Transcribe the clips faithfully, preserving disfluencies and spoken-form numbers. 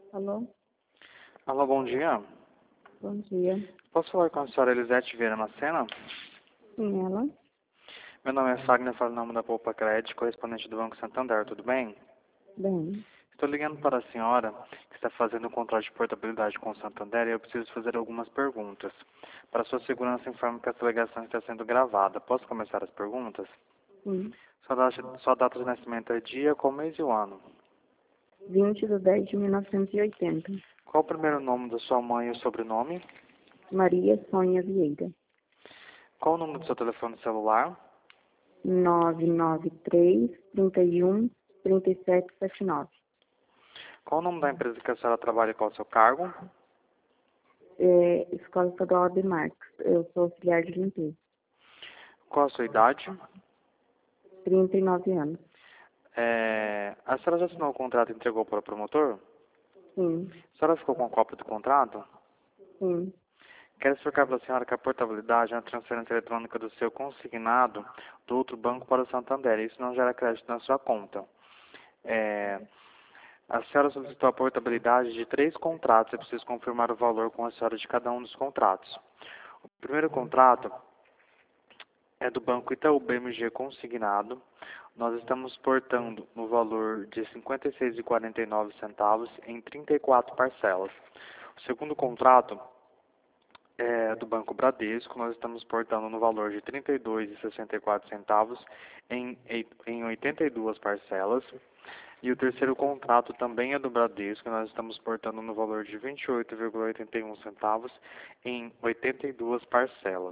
Alô? Alô, bom dia. Bom dia. Posso falar com a senhora Elisete Vieira Macena? Sim, ela? Meu nome é Fagner, falo em nome da Poupa Crédito, correspondente do Banco Santander, tudo bem? Bem. Estou ligando para a senhora que está fazendo um contrato de portabilidade com o Santander e eu preciso fazer algumas perguntas. Para sua segurança, informo que essa ligação está sendo gravada. Posso começar as perguntas? Sim. Sua data, sua data de nascimento é dia, qual mês e o ano? vinte de dez de mil novecentos e oitenta. Qual o primeiro nome da sua mãe e o sobrenome? Maria Sônia Vieira. Qual o número do seu telefone celular? nove nove três, três um, três sete sete nove. Qual o nome da empresa que a senhora trabalha e qual o seu cargo? É, Escola Estadual Ab Marques. Eu sou auxiliar de limpeza. Qual a sua idade? trinta e nove anos. É, a senhora já assinou o contrato e entregou para o promotor? Sim. A senhora ficou com a cópia do contrato? Sim. Quero explicar para a senhora que a portabilidade é uma transferência eletrônica do seu consignado do outro banco para o Santander. Isso não gera crédito na sua conta. É, a senhora solicitou a portabilidade de três contratos. Eu preciso confirmar o valor com a senhora de cada um dos contratos. O primeiro contrato é do Banco Itaú B M G consignado. Nós estamos portando no valor de cinquenta e seis reais e quarenta e nove centavos em trinta e quatro parcelas. O segundo contrato é do Banco Bradesco. Nós estamos portando no valor de trinta e dois reais e sessenta e quatro centavos em, em oitenta e duas parcelas. E o terceiro contrato também é do Bradesco. Nós estamos portando no valor de vinte e oito reais e oitenta e um centavos em oitenta e duas parcelas.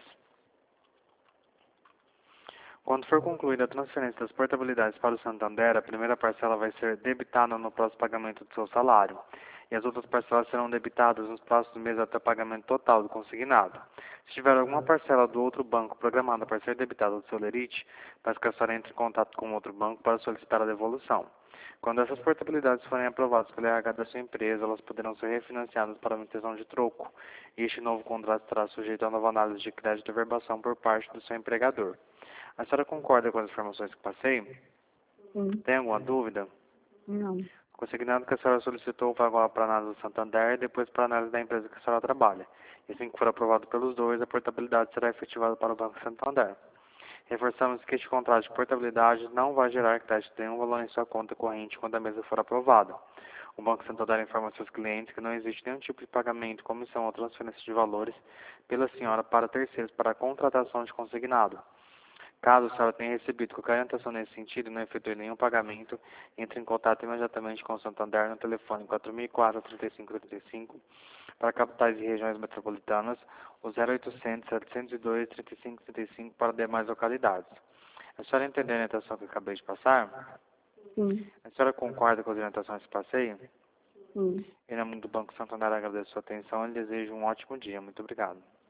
Quando for concluída a transferência das portabilidades para o Santander, a primeira parcela vai ser debitada no próximo pagamento do seu salário, e as outras parcelas serão debitadas nos próximos meses até o pagamento total do consignado. Se tiver alguma parcela do outro banco programada para ser debitada do seu lerite, peço que a senhora entre em contato com o outro banco para solicitar a devolução. Quando essas portabilidades forem aprovadas pela R H da sua empresa, elas poderão ser refinanciadas para manutenção de troco, e este novo contrato estará sujeito a nova análise de crédito e verbação por parte do seu empregador. A senhora concorda com as informações que passei? Sim. Tem alguma dúvida? Não. Consignado que a senhora solicitou vai agora para a análise do Santander e depois para a análise da empresa que a senhora trabalha. E assim que for aprovado pelos dois, a portabilidade será efetivada para o Banco Santander. Reforçamos que este contrato de portabilidade não vai gerar crédito de nenhum valor em sua conta corrente quando a mesa for aprovada. O Banco Santander informa aos seus clientes que não existe nenhum tipo de pagamento, comissão ou transferência de valores pela senhora para terceiros para a contratação de consignado. Caso a senhora tenha recebido qualquer orientação nesse sentido e não efetue nenhum pagamento, entre em contato imediatamente com o Santander no telefone quatro mil e quatro, trinta e cinco trinta e cinco para capitais e regiões metropolitanas, o zero oitocentos, setecentos e dois, trinta e cinco trinta e cinco para demais localidades. A senhora entendeu a orientação que eu acabei de passar? Sim. A senhora concorda com as orientações que passei? Sim. Em nome do Banco Santander, agradeço a sua atenção e desejo um ótimo dia. Muito obrigado.